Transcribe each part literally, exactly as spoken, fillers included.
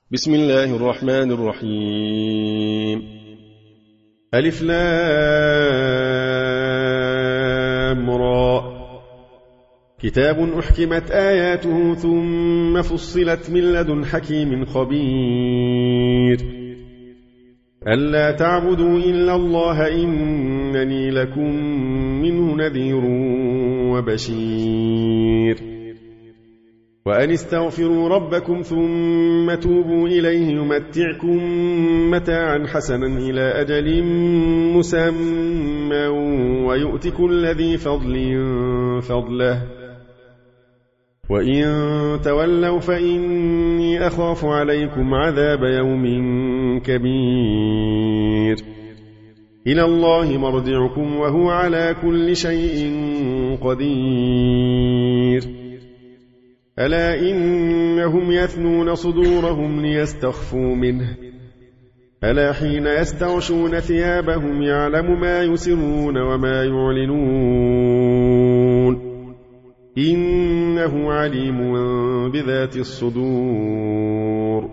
بسم الله الرحمن الرحيم. ألف لام را. كتاب أحكمت آياته ثم فصلت من لدن حكيم خبير. ألا تعبدوا إلا الله إنني لكم منه نذير وبشير. وأن استغفروا ربكم ثم توبوا إليه يمتعكم متاعا حسنا إلى أجل مسمى ويؤت كل ذي فضل فضله وإن تولوا فإني أخاف عليكم عذاب يوم كبير. إلى الله مرجعكم وهو على كل شيء قدير. ألا إنهم يثنون صدورهم ليستخفوا منه ألا حين يستغشون ثيابهم يعلم ما يسرون وما يعلنون إنه عليم بذات الصدور.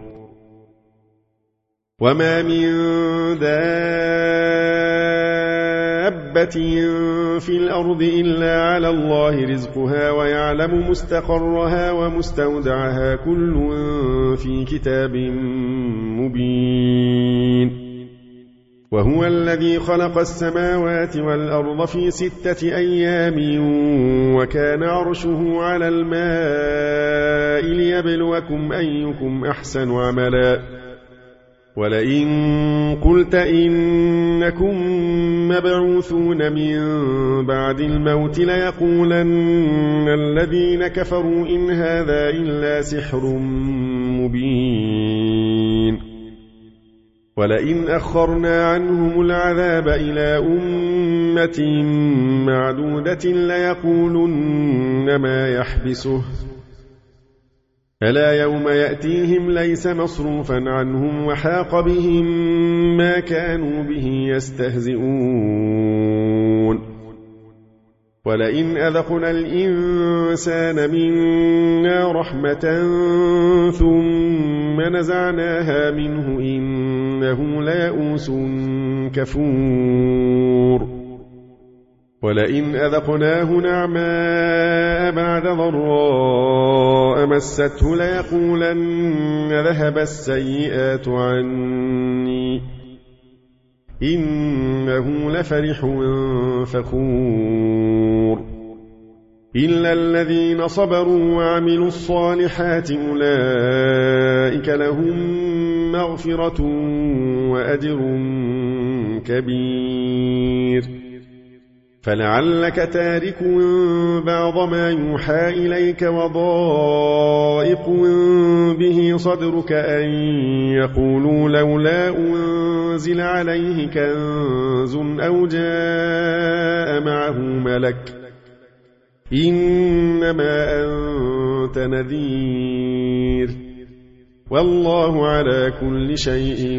وما من دابة في الأرض إلا على الله رزقها ويعلم مستقرها ومستودعها كل في كتاب مبين. وهو الذي خلق السماوات والأرض في ستة أيام وكان عرشه على الماء ليبلوكم أيكم أحسن عملا. ولئن قلت إنكم مبعوثون من بعد الموت ليقولن الذين كفروا إن هذا إلا سحر مبين. ولئن أخرنا عنهم العذاب إلى أمة معدودة ليقولن ما يحبسه ألا يوم يأتيهم ليس مصروفا عنهم وحاق بهم ما كانوا به يستهزئون. ولئن أذقنا الإنسان منا رحمة ثم نزعناها منه إنه ليئوس كفور. ولئن أذقناه نعماء بعد ضراء مسته ليقولن ذهب السيئات عني إنه لفرح فخور. إلا الذين صبروا وعملوا الصالحات أولئك لهم مغفرة وأجر كبير. فلعلك تارك بعض ما يوحى إليك وضائق به صدرك أن يقولوا لولا أنزل عليه كنز أو جاء معه ملك إنما أنت نذير والله على كل شيء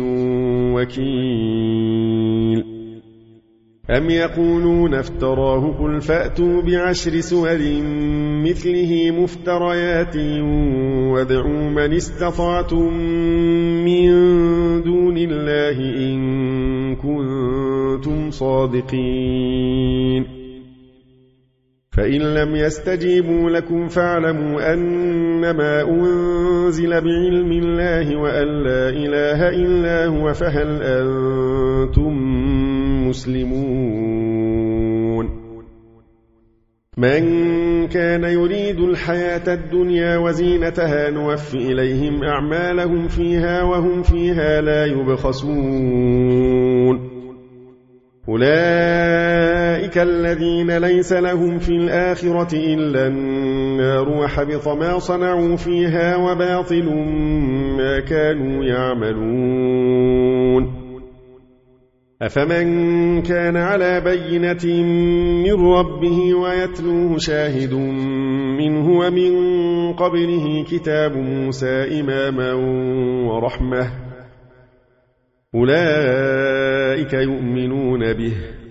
وكيل. أم يقولون افتراه قل فأتوا بعشر سور مثله مفتريات وادعوا من استطعتم من دون الله إن كنتم صادقين. فإن لم يستجيبوا لكم فاعلموا أنما أنزل بعلم الله وأن لا إله إلا هو فهل أنتم مسلمون. من كان يريد الحياة الدنيا وزينتها نوفي إليهم أعمالهم فيها وهم فيها لا يبخسون. أولئك الذين ليس لهم في الآخرة إلا النار وحبط ما صنعوا فيها وباطل ما كانوا يعملون. أفمن كان على بينة من ربه ويتلوه شاهد منه ومن قبله كتاب موسى إماما ورحمة أولئك يؤمنون به.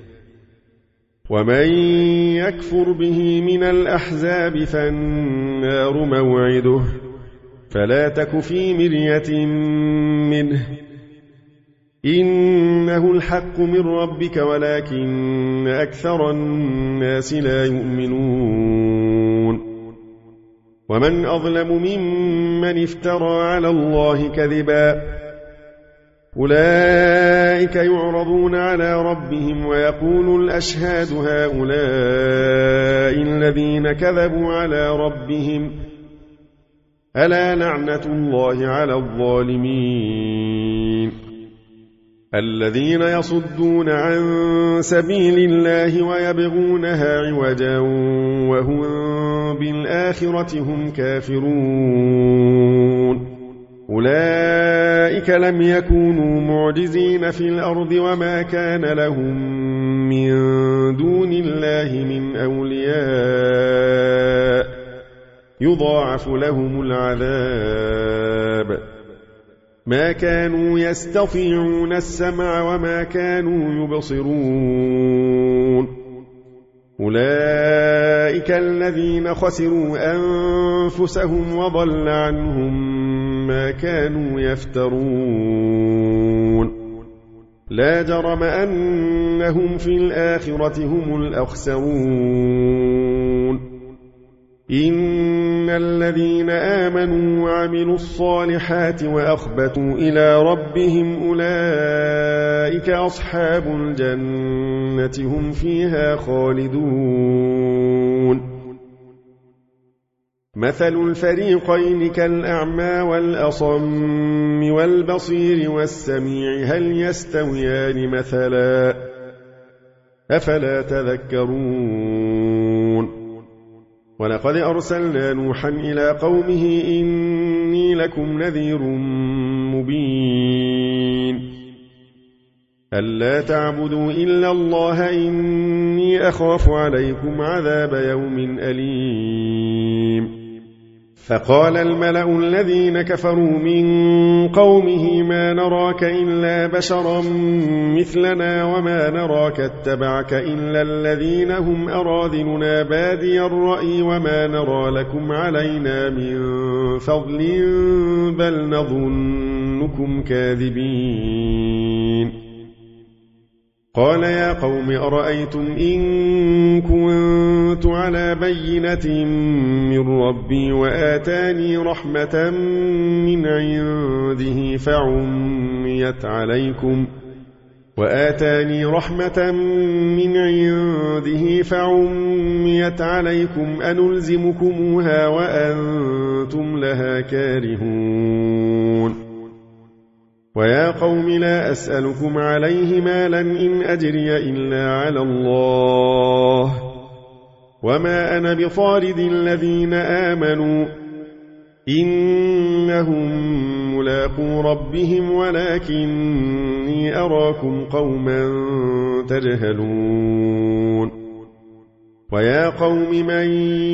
ومن يكفر به من الأحزاب فالنار موعده فلا تك في مرية منه إنه الحق من ربك ولكن أكثر الناس لا يؤمنون ومن أظلم ممن افترى على الله كذبا أولئك يعرضون على ربهم ويقول الأشهاد هؤلاء الذين كذبوا على ربهم ألا لعنة الله على الظالمين الذين يصدون عن سبيل الله ويبغونها عوجا وهم بالآخرة هم كافرون أولئك لم يكونوا معجزين في الأرض وما كان لهم من دون الله من أولياء يضاعف لهم العذاب ما كانوا يستطيعون السمع وما كانوا يبصرون أولئك الذين خسروا أنفسهم وضل عنهم ما كانوا يفترون لا جرم أنهم في الآخرة هم الأخسرون إن الذين آمنوا وعملوا الصالحات وأخبتوا إلى ربهم أولئك أصحاب الجنة هم فيها خالدون مثل الفريقين كالأعمى والأصم والبصير والسميع هل يستويان مثلا أفلا تذكرون ولقد أرسلنا نوحا إلى قومه إني لكم نذير مبين ألا تعبدوا إلا الله إني أخاف عليكم عذاب يوم أليم فقال الملأ الذين كفروا من قومه ما نراك إلا بشرا مثلنا وما نراك اتبعك إلا الذين هم أراذلنا بادي الرأي وما نرى لكم علينا من فضل بل نظنكم كاذبين قال يا قوم أرأيتم إن كنت على بينة من ربي وآتاني رحمة من عنده فعميت عليكم وآتاني رحمة من عنده فعميت عليكم أنلزمكموها وأنتم لها كارهون ويا قوم لا أسألكم عليه مالا إن أجري إلا على الله وما أنا بطارد الذين آمنوا إنهم ملاقو ربهم ولكني أراكم قوما تجهلون ويا قوم من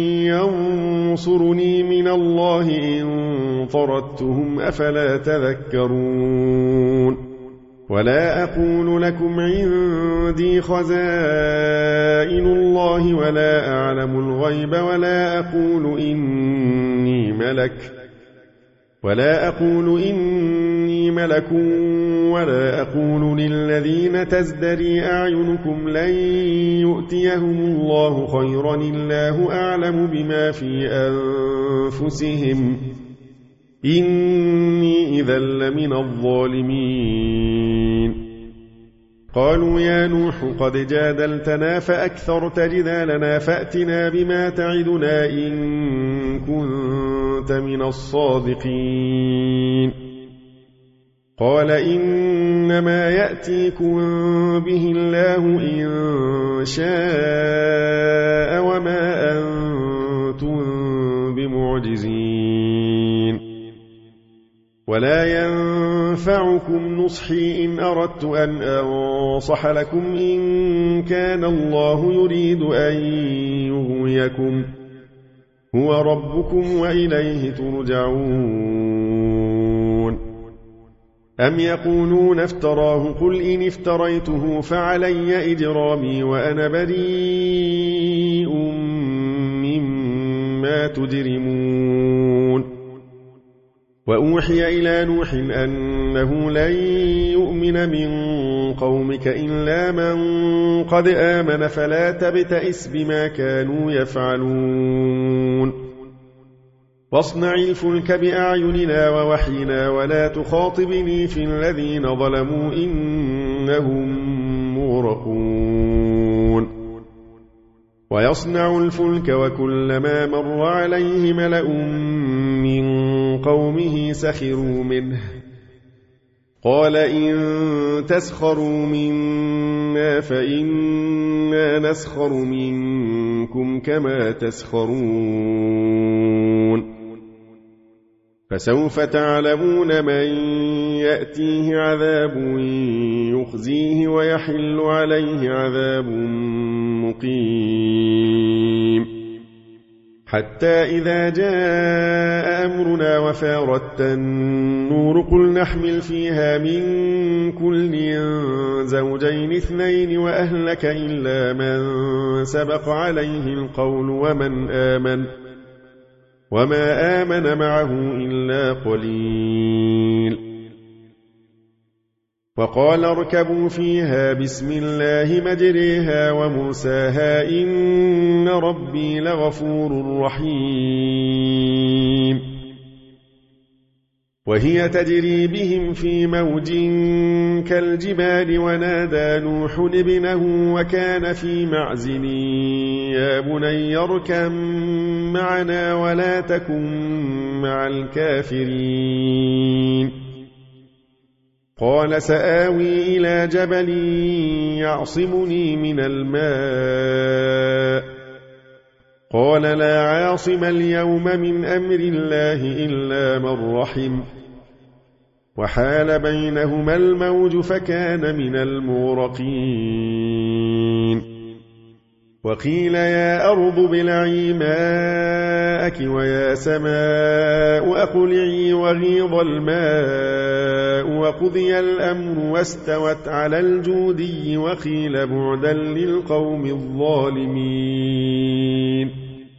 ينصرني من الله إن طردتهم أفلا تذكرون ولا أقول لكم عندي خزائن الله ولا أعلم الغيب ولا أقول إني ملك ولا أقول إني ملك ولا أقول للذين تزدري أعينكم لن يؤتيهم الله خيرا الله أعلم بما في أنفسهم إني إذا لمن الظالمين قالوا يا نوح قد جادلتنا فأكثرت جدالنا فأتنا بما تعدنا إن كنت من الصادقين قال إنما يأتيكم به الله إن شاء وما أنتم بمعجزين ولا ينفعكم نصحي إن أردت أن أنصح لكم إن كان الله يريد أن يغويكم هو ربكم وإليه ترجعون أم يقولون افتراه قل إن افتريته فعلي إجرامي وأنا بريء مما تجرمون وأوحي إلى نوح أنه لن يؤمن من قومك إلا من قد آمن فلا تبتئس بما كانوا يفعلون واصنع الفلك بأعيننا ووحينا ولا تخاطبني في الذين ظلموا إنهم مغرقون ويصنع الفلك وكلما مر عليه ملأ من قومه سخروا منه قال إن تسخروا منا فإنا نسخر منكم كما تسخرون فسوف تعلمون من يأتيه عذاب يخزيه ويحل عليه عذاب مقيم حتى إذا جاء أمرنا وفارت النور قل نحمل فيها من كل زوجين اثنين وأهلك إلا من سبق عليه القول ومن آمن وما آمن معه إلا قليل وقال اركبوا فيها بسم الله مجريها ومرساها إن ربي لغفور رحيم وهي تجري بهم في موج كالجبال ونادى نوح ابنه وكان في معزل يا بني اركب معنا ولا تكن مع الكافرين قال سآوي إلى جبل يعصمني من الماء قال لا عاصم اليوم من أمر الله إلا من رحم وحال بينهما الموج فكان من المغرقين وقيل يا أرض ابلعي ماءك ويا سماء أقلعي وغيض الماء وقضي الأمر واستوت على الجودي وقيل بعدا للقوم الظالمين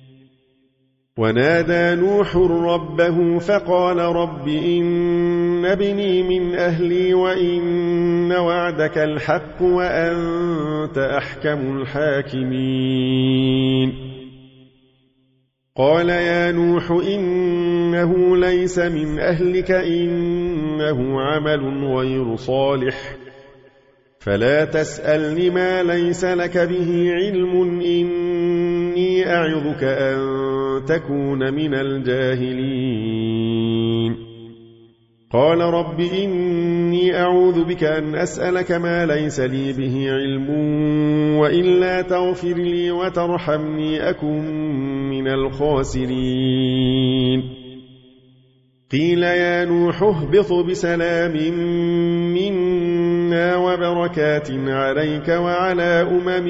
ونادى نوح ربه فقال رب إن ابني من أهلي وإن وعدك الحق وأنت أحكم الحاكمين قال يا نوح إنه ليس من أهلك إنه عمل غير صالح فلا تسألني ما ليس لك به علم إني أعظك أن تكون من الجاهلين قال رب إني أعوذ بك أن أسألك ما ليس لي به علم وإلا تغفر لي وترحمني أكن من الخاسرين قيل يا نوح اهبط بسلام منا وبركات عليك وعلى أمم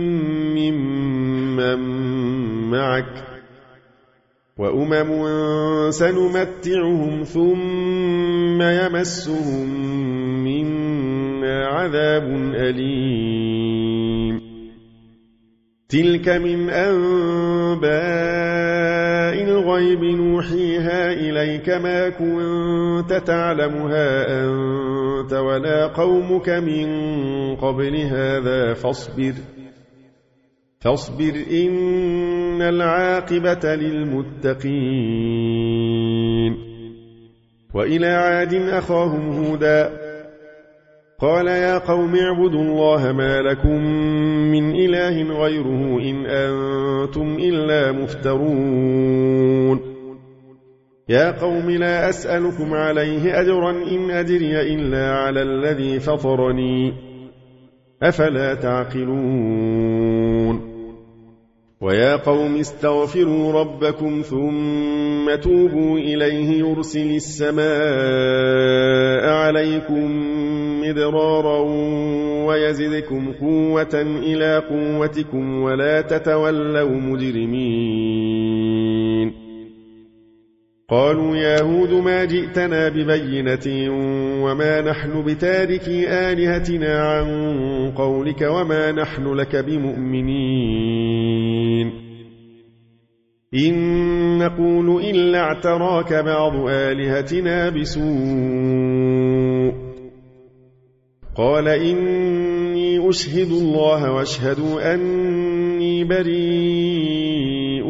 ممن معك وأمم سنمتعهم ثم يمسهم منا عذاب أليم تلك من أنباء الغيب نوحيها إليك ما كنت تعلمها أنت ولا قومك من قبل هذا فاصبر فاصبر إن العاقبة للمتقين وإلى عاد أخاهم هودا قال يا قوم اعبدوا الله ما لكم من إله غيره إن أنتم إلا مفترون يا قوم لا أسألكم عليه أجرا إن أجري إلا على الذي فطرني أفلا تعقلون ويا قوم استغفروا ربكم ثم توبوا إليه يرسل السماء عليكم مدرارا ويزدكم قوة إلى قوتكم ولا تتولوا مجرمين قالوا يا هود ما جئتنا ببينة وما نحن بتاركي آلهتنا عن قولك وما نحن لك بمؤمنين إن نقول إلا اعتراك بعض آلهتنا بسوء قال إني أشهد الله واشهدوا أني بريء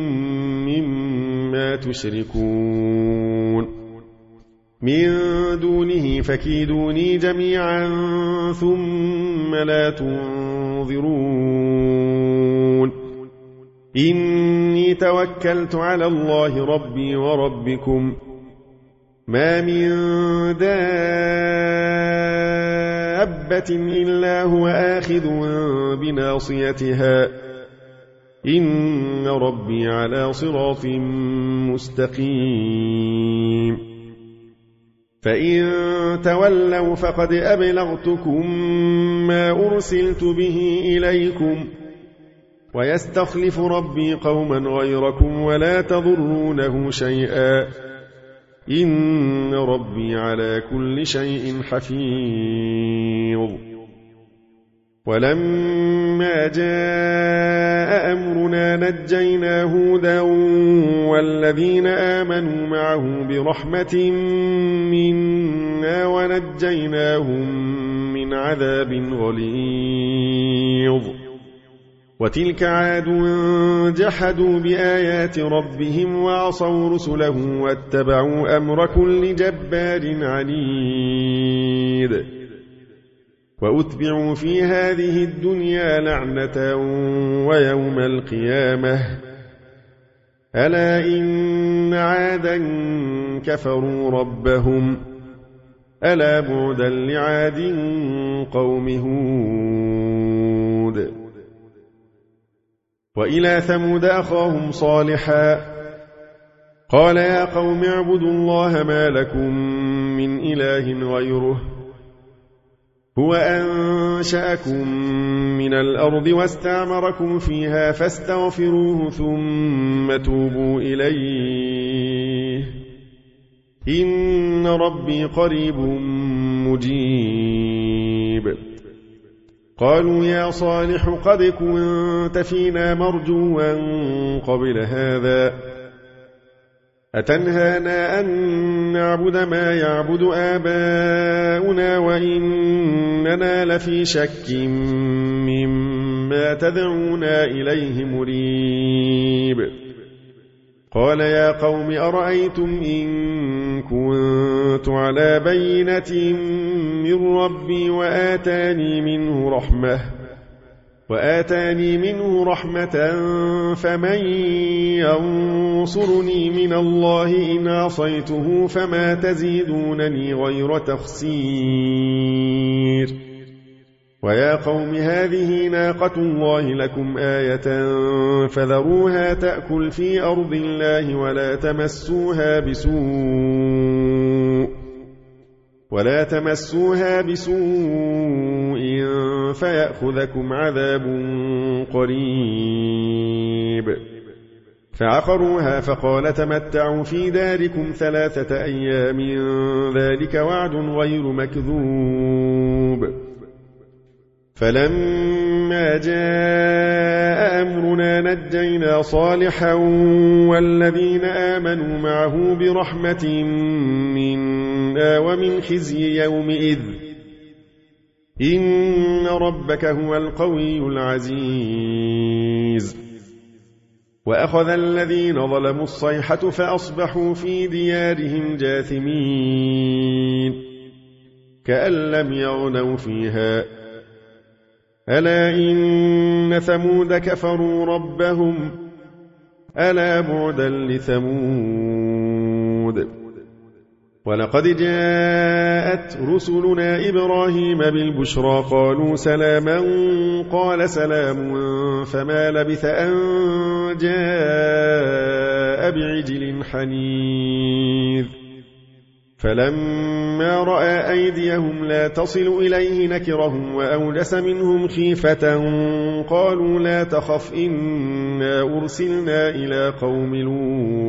مما تشركون من دونه فكيدوني جميعا ثم لا تنظرون إني توكلت على الله ربي وربكم ما من دابة إلا هو آخذ بناصيتها إن ربي على صراط مستقيم فإن تولوا فقد أبلغتكم ما أرسلت به إليكم ويستخلف ربي قوما غيركم ولا تضرونه شيئا إن ربي على كل شيء حفيظ ولما جاء أمرنا نجينا هودا والذين آمنوا معه برحمة منا ونجيناهم من عذاب غليظ وتلك عاد جحدوا بآيات ربهم وعصوا رسله واتبعوا أمر كل جبار عنيد وأتبعوا في هذه الدنيا لعنة ويوم القيامة ألا إن عادا كفروا ربهم ألا بعدا لعاد قوم هود وإلى ثمود أخاهم صالحا قال يا قوم اعبدوا الله ما لكم من إله غيره هو أنشأكم من الأرض واستعمركم فيها فاستغفروه ثم توبوا إليه إن ربي قريب مجيب قالوا يا صالح قد كنت فينا مرجوا قبل هذا أتنهانا أن نعبد ما يعبد آباؤنا وإننا لفي شك مما تدعونا إليه مريب قال يا قوم أرأيتم إن كنت على بينة من ربي وآتاني منه رحمة وآتاني منه رحمة فمن ينصرني من الله إن عصيته فما تزيدونني غير تخسير ويا قوم هذه ناقة الله لكم آية فذروها تأكل في أرض الله ولا تمسوها بسوء ولا تمسوها بسوء فيأخذكم عذاب قريب فعقروها فقال تمتعوا في داركم ثلاثة أيام ذلك وعد غير مكذوب فلما جاء أمرنا نجينا صالحا والذين آمنوا معه برحمة منا ومن خزي يومئذ إن ربك هو القوي العزيز وأخذ الذين ظلموا الصيحة فأصبحوا في ديارهم جاثمين كأن لم يغنوا فيها ألا إن ثمود كفروا ربهم ألا بعدا لثمود ولقد جاءت رسلنا إبراهيم بالبشرى قالوا سلاما قال سلام فما لبث أن جاء بعجل حنيذ فلما رأى أيديهم لا تصل إليه نكرهم وأوجس منهم خيفة قالوا لا تخف إنا أرسلنا إلى قوم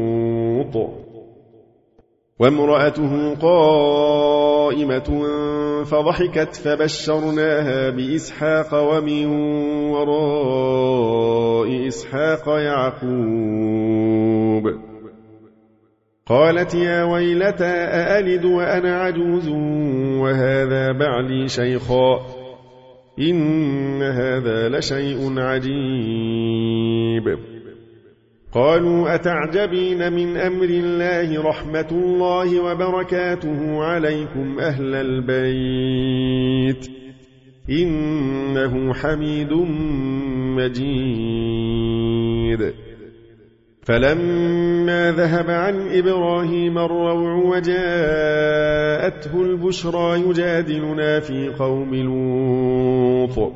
لوط وامرأته قائمة فضحكت فبشرناها بإسحاق ومن وراء إسحاق يعقوب قالت يا ويلتى أألد وأنا عجوز وهذا بعلي شيخا إن هذا لشيء عجيب قالوا أتعجبين من أمر الله رحمة الله وبركاته عليكم أهل البيت إنه حميد مجيد فلما ذهب عن إبراهيم الروع وجاءته البشرى يجادلنا في قوم لوط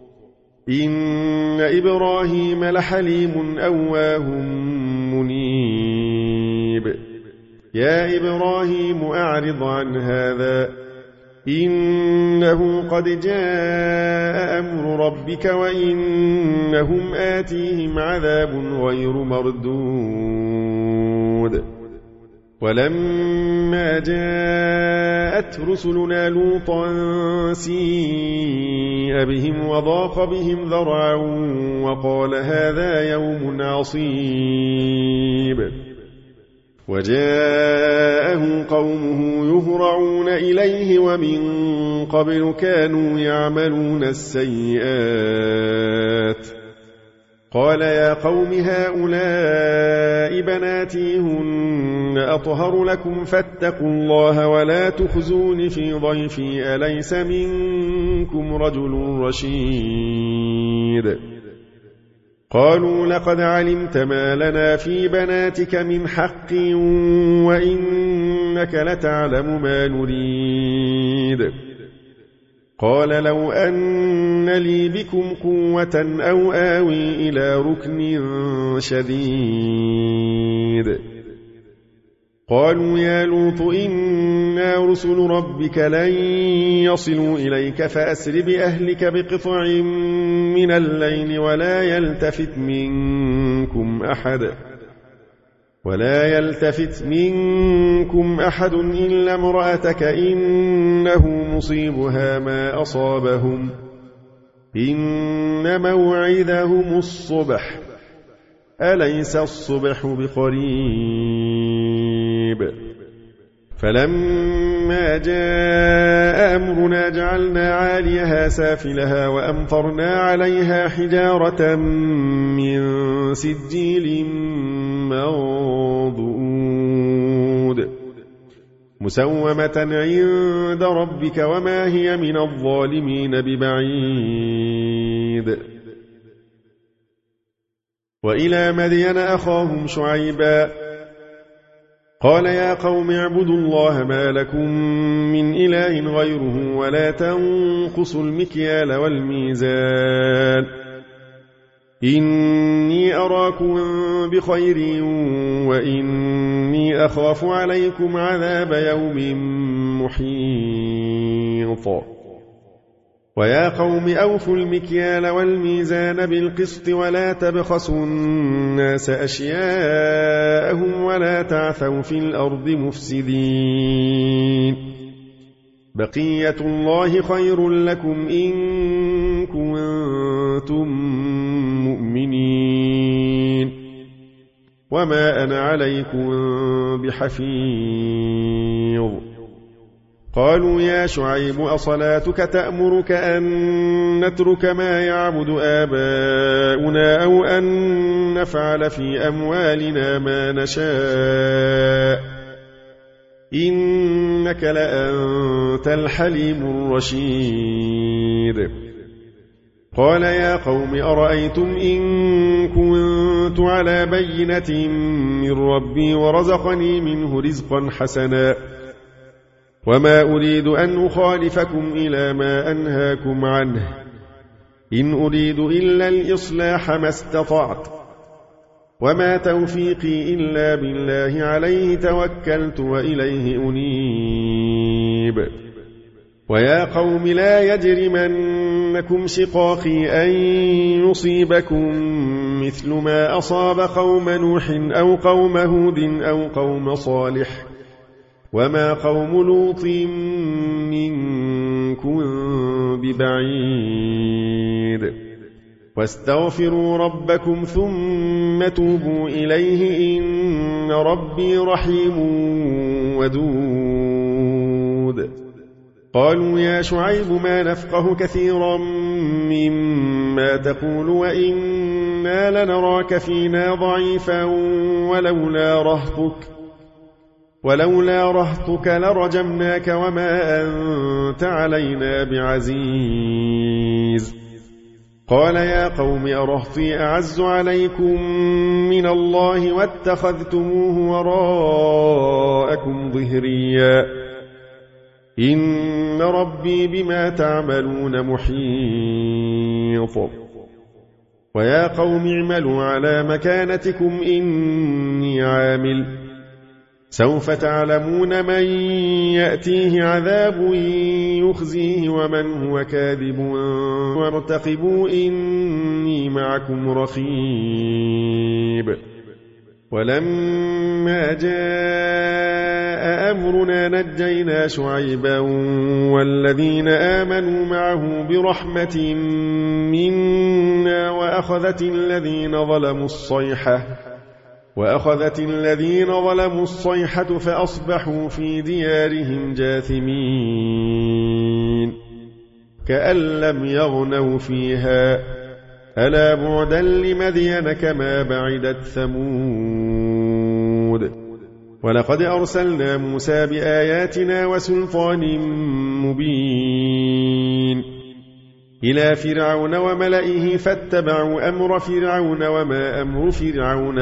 إن إبراهيم لحليم أواه منيب يا إبراهيم أعرض عن هذا إنه قد جاء أمر ربك وإنهم آتيهم عذاب غير مردود ولما جاءت رسلنا لوطا سيء بهم وضاق بهم ذرعا وقال هذا يوم عصيب وجاءه قومه يهرعون إليه ومن قبل كانوا يعملون السيئات قال يا قوم هؤلاء بناتي هن أطهر لكم فاتقوا الله ولا تخزون في ضيفي أليس منكم رجل رشيد قالوا لقد علمت ما لنا في بناتك من حق وإنك لتعلم ما نريد قال لو أن لي بكم قوة أو آوي إلى ركن شديد قالوا يا لوط إنا رسل ربك لن يصلوا إليك فأسر بأهلك بقطع من الليل ولا يلتفت منكم أحد ولا يلتفت منكم أحد إلا امرأتك إنه مصيبها ما أصابهم إن موعدهم الصبح أليس الصبح بقريب فلما جاء أمرنا جعلنا عاليها سافلها وأمطرنا عليها حجارة من سجيل منضود مسومة عند ربك وما هي من الظالمين ببعيد وإلى مدين أخاهم شعيبا قال يا قوم اعبدوا الله ما لكم من إله غيره ولا تنقصوا المكيال والميزان إني أراكم بخير وإني أخاف عليكم عذاب يوم محيط ويا قوم أوفوا المكيال والميزان بالقسط ولا تبخسوا الناس أشياءهم ولا تعثوا في الأرض مفسدين بقية الله خير لكم إن كنتم مؤمنين وما أنا عليكم بحفيظ قالوا يا شعيب أصلاتك تأمرك أن نترك ما يعبد آباؤنا أو أن نفعل في أموالنا ما نشاء إنك لأنت الحليم الرشيد قال يا قوم أرأيتم إن كنت على بينة من ربي ورزقني منه رزقا حسنا وما أريد أن أخالفكم إلى ما أنهاكم عنه إن أريد إلا الإصلاح ما استطعت وما توفيقي إلا بالله عليه توكلت وإليه أنيب ويا قوم لا يجرمنكم شقاقي أن يصيبكم مثل ما أصاب قوم نوح أو قوم هود أو قوم صالح وما قوم لوط ببعيد واستغفروا ربكم ثم توبوا إليه إن ربي رحيم ودود قالوا يا شعيب ما نفقه كثيرا مما تقول وإنا لنراك فينا ضعيفا ولولا رهطك ولولا رهطك لرجمناك وما أنت علينا بعزيز قال يا قوم أرهطي أعز عليكم من الله واتخذتموه وراءكم ظهريا إن ربي بما تعملون محيط ويا قوم اعملوا على مكانتكم إني عامل سوف تعلمون من يأتيه عذاب يخزيه ومن هو كاذب وارتقبوا إني معكم رقيب ولما جاء أمرنا نجينا شعيبا والذين آمنوا معه برحمة منا وأخذت الذين ظلموا الصيحة وأخذت الذين ظلموا الصيحة فأصبحوا في ديارهم جاثمين كأن لم يغنوا فيها ألا بعدا لمدين كما بعدت ثمود ولقد أرسلنا موسى بآياتنا وسلطان مبين إلى فرعون وملئه فاتبعوا أمر فرعون وما أمر فرعون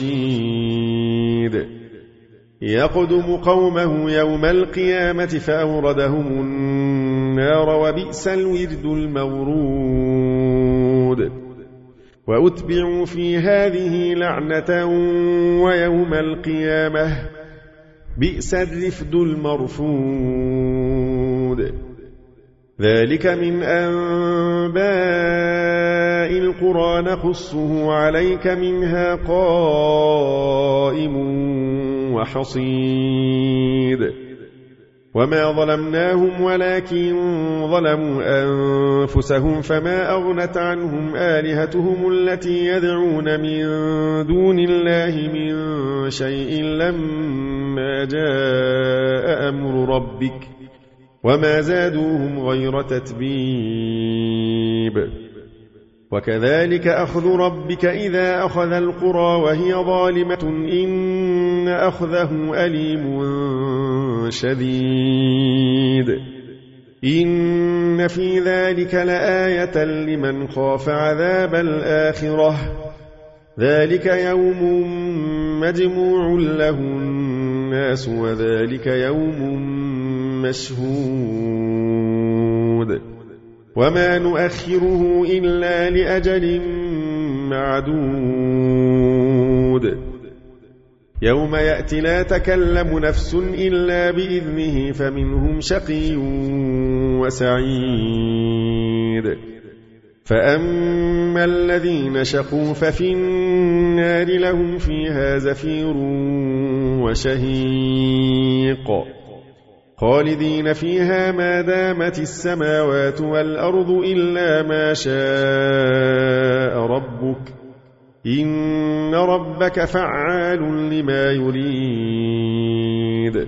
برشيد يقدم قومه يوم القيامة فأوردهم النار وبئس الورد المورود وأتبعوا في هذه لعنة ويوم القيامة بئس الرفد المرفود ذلك من أنباء القرى نقصه عليك منها قائم وحصيد وما ظلمناهم ولكن ظلموا أنفسهم فما أغنت عنهم آلهتهم التي يدعون من دون الله من شيء لما جاء أمر ربك وما زادوهم غير تتبيب وكذلك أخذ ربك إذا أخذ القرى وهي ظالمة إن أخذه أليم شديد إن في ذلك لآية لمن خاف عذاب الآخرة ذلك يوم مجموع له الناس وذلك يوم مشهود وما نؤخره إلا لأجل معدود يوم يأتي لا تكلم نفس إلا بإذنه فمنهم شقي وسعيد فأما الذين شقوا ففي النار لهم فيها زفير وشهيق خالدين فيها ما دامت السماوات والأرض إلا ما شاء ربك إن ربك فعال لما يريد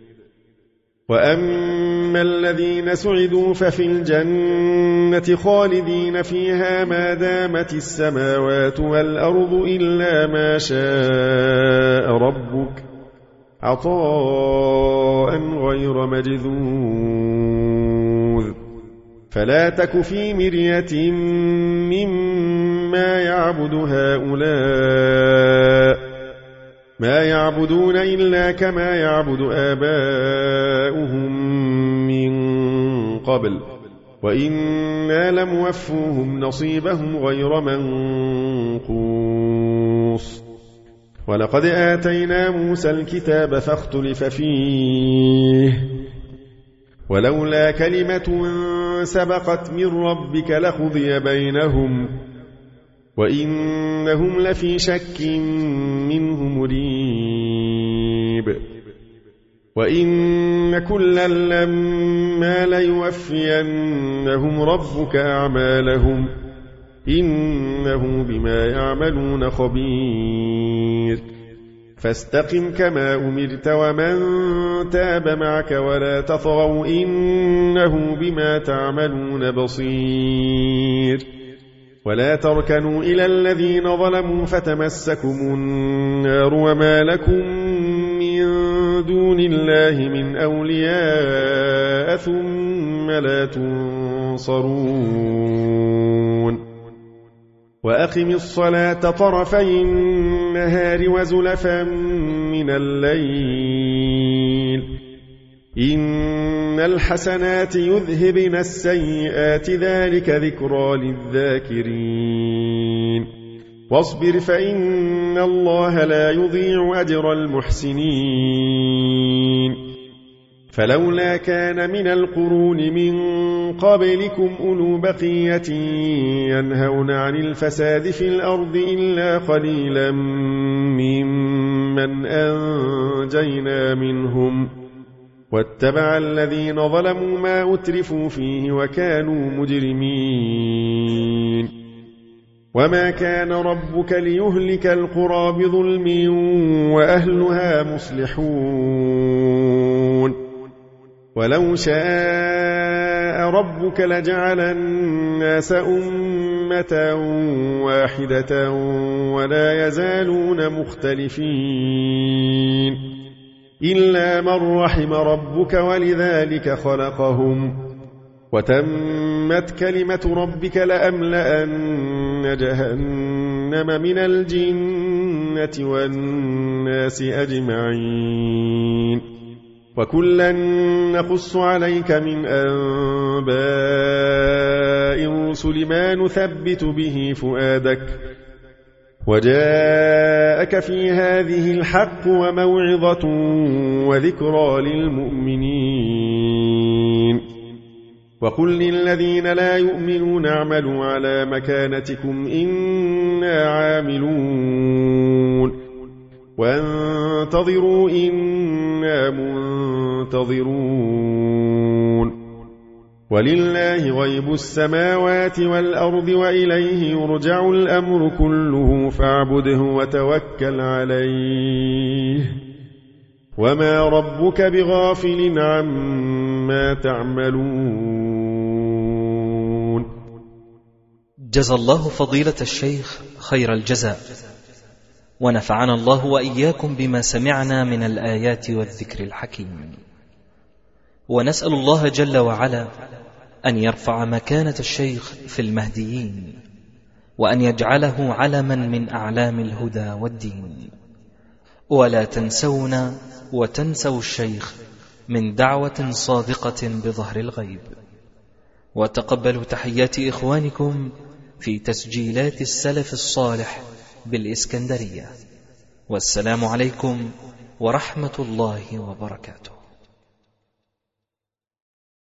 وأما الذين سعدوا ففي الجنة خالدين فيها ما دامت السماوات والأرض إلا ما شاء ربك عطاء غير مجذوذ فلا تك في مرية مما يعبد هؤلاء ما يعبدون إلا كما يعبد آباؤهم من قبل وإنا لموفوهم نصيبهم غير منقوص ولقد آتينا موسى الكتاب فاختلف فيه ولولا كلمة سبقت من ربك لقضي بينهم وإنهم لفي شك منه مريب وإن كلا لما ليوفينهم ربك أعمالهم إنه بما يعملون خبير فاستقم كما أمرت ومن تاب معك ولا تطغوا إنه بما تعملون بصير ولا تركنوا إلى الذين ظلموا فتمسكم النار وما لكم من دون الله من أولياء ثم لا تنصرون وأقم الصلاة طرفي النهار وزلفا من الليل إن الحسنات يذهبن السيئات ذلك ذكرى للذاكرين واصبر فإن الله لا يضيع أجر المحسنين فلولا كان من القرون من قبلكم أولو بقية ينهون عن الفساد في الأرض إلا قليلا ممن أنجينا منهم واتبع الذين ظلموا ما أترفوا فيه وكانوا مجرمين وما كان ربك ليهلك القرى بظلم وأهلها مصلحون ولو شاء ربك لجعل الناس أمة واحدة ولا يزالون مختلفين إلا من رحم ربك ولذلك خلقهم وتمت كلمة ربك لأملأن جهنم من الجنة والناس أجمعين وكلا نقص عليك من أنباء الرسل ما نثبت به فؤادك وجاءك في هذه الحق وموعظة وذكرى للمؤمنين وقل للذين لا يؤمنون اعملوا على مكانتكم إنا عاملون وانتظروا إنا منتظرون ولله غيب السماوات والأرض وإليه يرجع الأمر كله فاعبده وتوكل عليه وما ربك بغافل عما تعملون. جزى الله فضيلة الشيخ خير الجزاء ونفعنا الله وإياكم بما سمعنا من الآيات والذكر الحكيم ونسأل الله جل وعلا أن يرفع مكانة الشيخ في المهديين وأن يجعله علما من أعلام الهدى والدين ولا تنسونا وتنسوا الشيخ من دعوة صادقة بظهر الغيب وتقبلوا تحيات إخوانكم في تسجيلات السلف الصالح بالإسكندرية والسلام عليكم ورحمة الله وبركاته.